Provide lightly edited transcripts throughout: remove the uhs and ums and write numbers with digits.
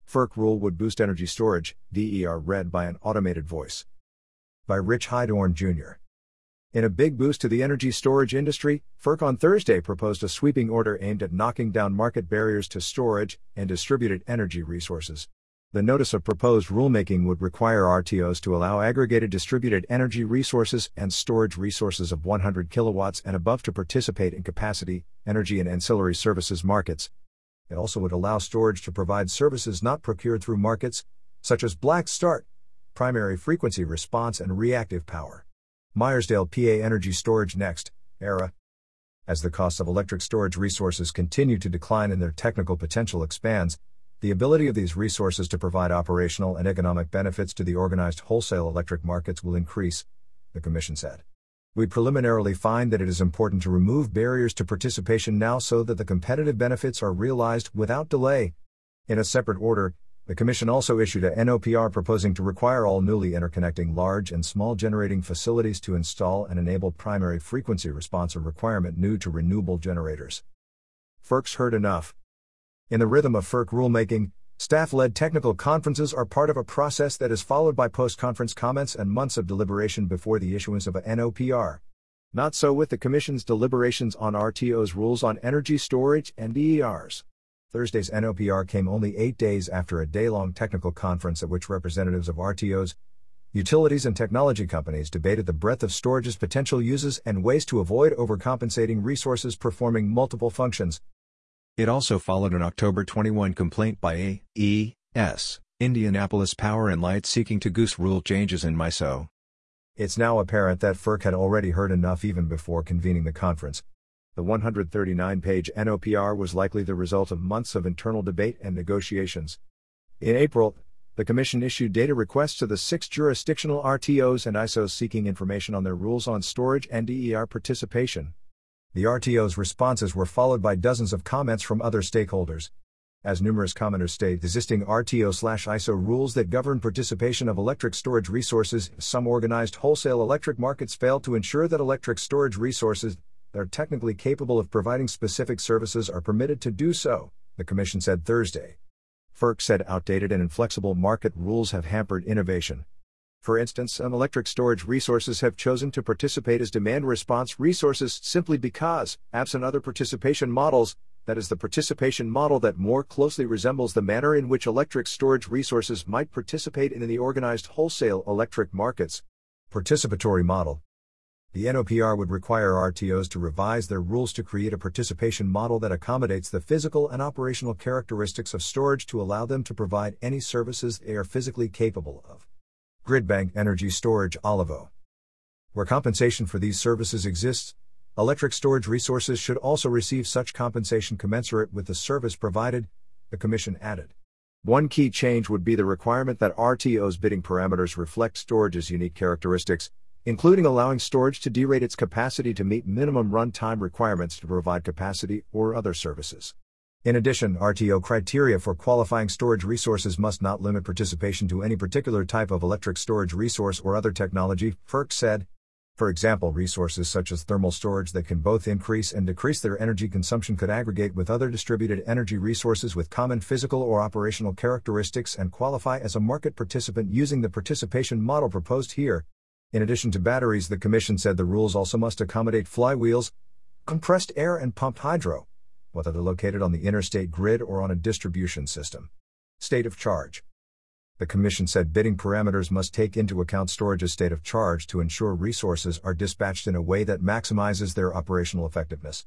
FERC rule would boost energy storage, DER read by an automated voice. By Rich Hydorn Jr. In a big boost to the energy storage industry, FERC on Thursday proposed a sweeping order aimed at knocking down market barriers to storage and distributed energy resources. The notice of proposed rulemaking would require RTOs to allow aggregated distributed energy resources and storage resources of 100 kilowatts and above to participate in capacity, energy and ancillary services markets. It also would allow storage to provide services not procured through markets, such as black start, primary frequency response and reactive power. Meyersdale PA Energy Storage Next, ERA. As the cost of electric storage resources continue to decline and their technical potential expands, the ability of these resources to provide operational and economic benefits to the organized wholesale electric markets will increase, the Commission said. We preliminarily find that it is important to remove barriers to participation now so that the competitive benefits are realized without delay. In a separate order, the Commission also issued a NOPR proposing to require all newly interconnecting large and small generating facilities to install and enable primary frequency response, a requirement new to renewable generators. FERC's heard enough. In the rhythm of FERC rulemaking, staff-led technical conferences are part of a process that is followed by post-conference comments and months of deliberation before the issuance of a NOPR. Not so with the Commission's deliberations on RTO's rules on energy storage and DERs. Thursday's NOPR came only 8 days after a day-long technical conference at which representatives of RTOs, utilities and technology companies debated the breadth of storage's potential uses and ways to avoid overcompensating resources performing multiple functions. It also followed an October 21 complaint by AES, Indianapolis Power and Light, seeking to goose rule changes in MISO. It's now apparent that FERC had already heard enough even before convening the conference. The 139-page NOPR was likely the result of months of internal debate and negotiations. In April, the Commission issued data requests to the 6 jurisdictional RTOs and ISOs seeking information on their rules on storage and DER participation. The RTO's responses were followed by dozens of comments from other stakeholders. As numerous commenters state, existing RTO/ISO rules that govern participation of electric storage resources, some organized wholesale electric markets fail to ensure that electric storage resources that are technically capable of providing specific services are permitted to do so, the Commission said Thursday. FERC said outdated and inflexible market rules have hampered innovation. For instance, some electric storage resources have chosen to participate as demand response resources simply because, absent other participation models, that is the participation model that more closely resembles the manner in which electric storage resources might participate in the organized wholesale electric markets. Participatory model. The NOPR would require RTOs to revise their rules to create a participation model that accommodates the physical and operational characteristics of storage to allow them to provide any services they are physically capable of. Gridbank Energy Storage Olivo. Where compensation for these services exists, electric storage resources should also receive such compensation commensurate with the service provided, the Commission added. One key change would be the requirement that RTO's bidding parameters reflect storage's unique characteristics, including allowing storage to derate its capacity to meet minimum runtime requirements to provide capacity or other services. In addition, RTO criteria for qualifying storage resources must not limit participation to any particular type of electric storage resource or other technology, FERC said. For example, resources such as thermal storage that can both increase and decrease their energy consumption could aggregate with other distributed energy resources with common physical or operational characteristics and qualify as a market participant using the participation model proposed here. In addition to batteries, the Commission said the rules also must accommodate flywheels, compressed air and pumped hydro, whether they're located on the interstate grid or on a distribution system. State of charge. The Commission said bidding parameters must take into account storage's state of charge to ensure resources are dispatched in a way that maximizes their operational effectiveness.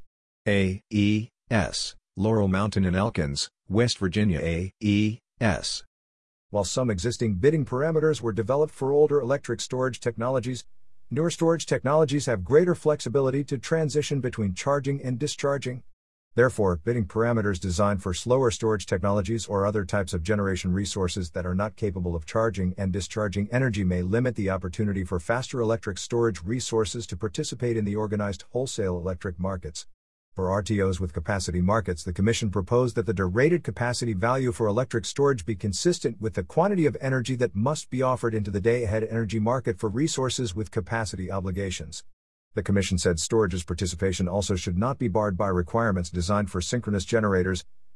AES, Laurel Mountain and Elkins, West Virginia. AES. While some existing bidding parameters were developed for older electric storage technologies, newer storage technologies have greater flexibility to transition between charging and discharging. Therefore, bidding parameters designed for slower storage technologies or other types of generation resources that are not capable of charging and discharging energy may limit the opportunity for faster electric storage resources to participate in the organized wholesale electric markets. For RTOs with capacity markets, the Commission proposed that the derated capacity value for electric storage be consistent with the quantity of energy that must be offered into the day-ahead energy market for resources with capacity obligations. The Commission said storage's participation also should not be barred by requirements designed for synchronous generators,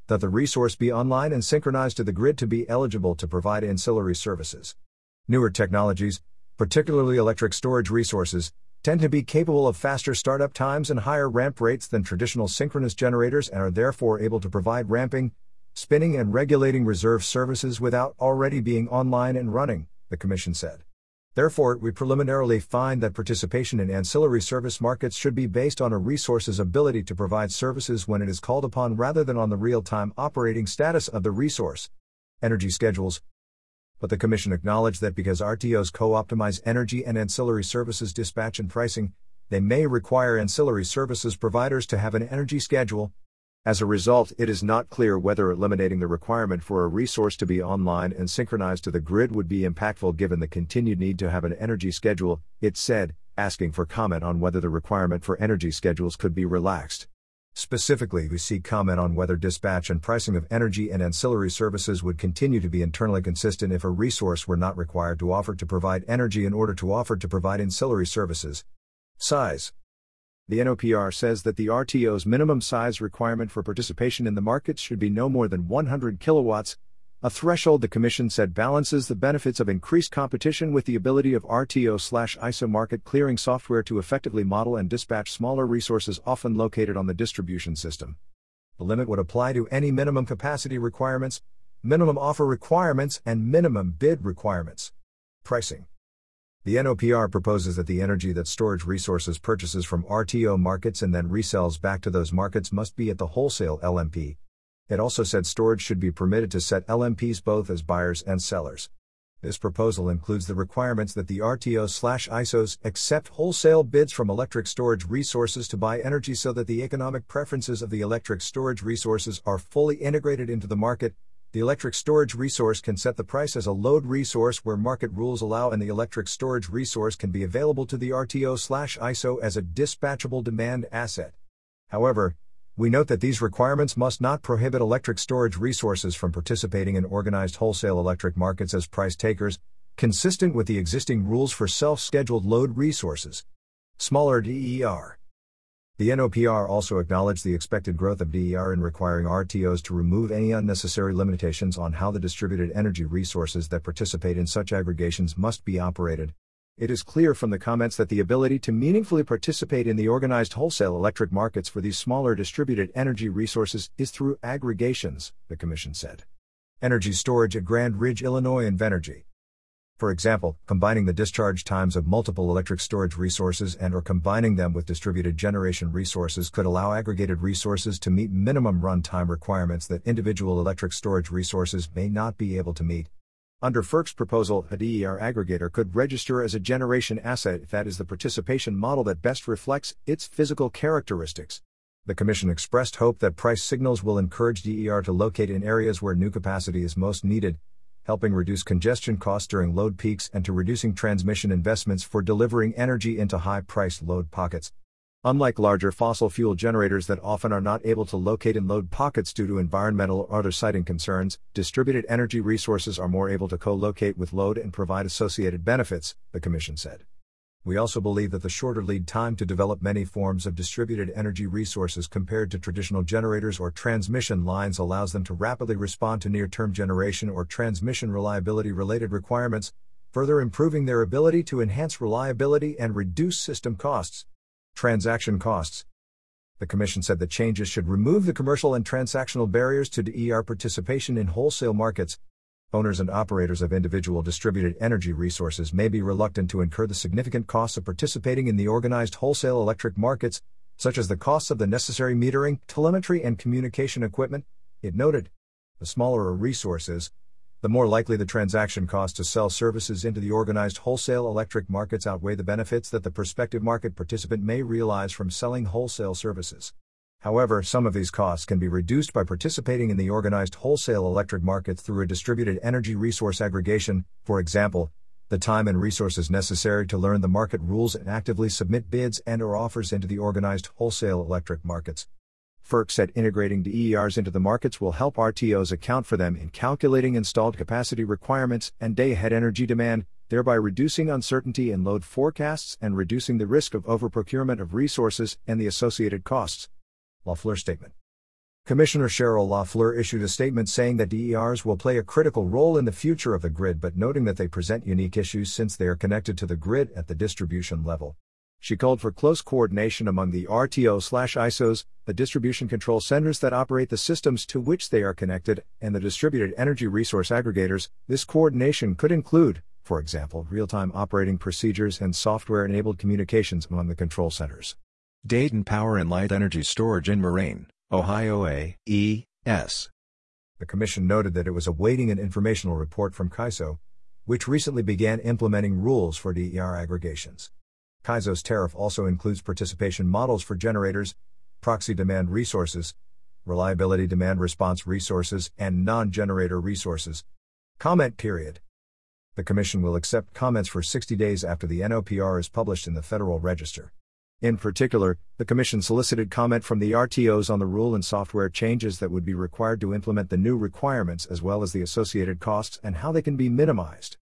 that the resource be online and synchronized to the grid to be eligible to provide ancillary services. Newer technologies, particularly electric storage resources, tend to be capable of faster startup times and higher ramp rates than traditional synchronous generators and are therefore able to provide ramping, spinning and regulating reserve services without already being online and running, the Commission said. Therefore, we preliminarily find that participation in ancillary service markets should be based on a resource's ability to provide services when it is called upon rather than on the real-time operating status of the resource. Energy schedules. But the Commission acknowledged that because RTOs co-optimize energy and ancillary services dispatch and pricing, they may require ancillary services providers to have an energy schedule. As a result, it is not clear whether eliminating the requirement for a resource to be online and synchronized to the grid would be impactful given the continued need to have an energy schedule, it said, asking for comment on whether the requirement for energy schedules could be relaxed. Specifically, we seek comment on whether dispatch and pricing of energy and ancillary services would continue to be internally consistent if a resource were not required to offer to provide energy in order to offer to provide ancillary services. Size. The NOPR says that the RTO's minimum size requirement for participation in the markets should be no more than 100 kilowatts, a threshold the Commission said balances the benefits of increased competition with the ability of RTO/ISO market clearing software to effectively model and dispatch smaller resources often located on the distribution system. The limit would apply to any minimum capacity requirements, minimum offer requirements, and minimum bid requirements. Pricing. The NOPR proposes that the energy that storage resources purchases from RTO markets and then resells back to those markets must be at the wholesale LMP. It also said storage should be permitted to set LMPs both as buyers and sellers. This proposal includes the requirements that the RTOs/ISOs accept wholesale bids from electric storage resources to buy energy so that the economic preferences of the electric storage resources are fully integrated into the market. The electric storage resource can set the price as a load resource where market rules allow, and the electric storage resource can be available to the RTO/ISO as a dispatchable demand asset. However, we note that these requirements must not prohibit electric storage resources from participating in organized wholesale electric markets as price takers, consistent with the existing rules for self-scheduled load resources. Smaller DER. The NOPR also acknowledged the expected growth of DER in requiring RTOs to remove any unnecessary limitations on how the distributed energy resources that participate in such aggregations must be operated. It is clear from the comments that the ability to meaningfully participate in the organized wholesale electric markets for these smaller distributed energy resources is through aggregations, the Commission said. Energy storage at Grand Ridge, Illinois and Venergy. For example, combining the discharge times of multiple electric storage resources and/or combining them with distributed generation resources could allow aggregated resources to meet minimum runtime requirements that individual electric storage resources may not be able to meet. Under FERC's proposal, a DER aggregator could register as a generation asset if that is the participation model that best reflects its physical characteristics. The Commission expressed hope that price signals will encourage DER to locate in areas where new capacity is most needed, helping reduce congestion costs during load peaks and to reducing transmission investments for delivering energy into high-priced load pockets. Unlike larger fossil fuel generators that often are not able to locate in load pockets due to environmental or other siting concerns, distributed energy resources are more able to co-locate with load and provide associated benefits, the Commission said. We also believe that the shorter lead time to develop many forms of distributed energy resources compared to traditional generators or transmission lines allows them to rapidly respond to near-term generation or transmission reliability-related requirements, further improving their ability to enhance reliability and reduce system costs. Transaction costs. The Commission said the changes should remove the commercial and transactional barriers to DER participation in wholesale markets. Owners and operators of individual distributed energy resources may be reluctant to incur the significant costs of participating in the organized wholesale electric markets, such as the costs of the necessary metering, telemetry, and communication equipment, it noted. The smaller a resource is, the more likely the transaction cost to sell services into the organized wholesale electric markets outweigh the benefits that the prospective market participant may realize from selling wholesale services. However, some of these costs can be reduced by participating in the organized wholesale electric markets through a distributed energy resource aggregation, for example, the time and resources necessary to learn the market rules and actively submit bids and/or offers into the organized wholesale electric markets. FERC said integrating DERs into the markets will help RTOs account for them in calculating installed capacity requirements and day-ahead energy demand, thereby reducing uncertainty in load forecasts and reducing the risk of overprocurement of resources and the associated costs. Lafleur Statement. Commissioner Cheryl LaFleur issued a statement saying that DERs will play a critical role in the future of the grid, but noting that they present unique issues since they are connected to the grid at the distribution level. She called for close coordination among the RTO/ISOs, the distribution control centers that operate the systems to which they are connected, and the distributed energy resource aggregators. This coordination could include, for example, real-time operating procedures and software-enabled communications among the control centers. Dayton Power and Light Energy Storage in Moraine, Ohio A.E.S. The Commission noted that it was awaiting an informational report from CAISO, which recently began implementing rules for DER aggregations. CAISO's tariff also includes participation models for generators, proxy demand resources, reliability demand response resources, and non-generator resources. Comment period. The Commission will accept comments for 60 days after the NOPR is published in the Federal Register. In particular, the Commission solicited comment from the RTOs on the rule and software changes that would be required to implement the new requirements, as well as the associated costs and how they can be minimized.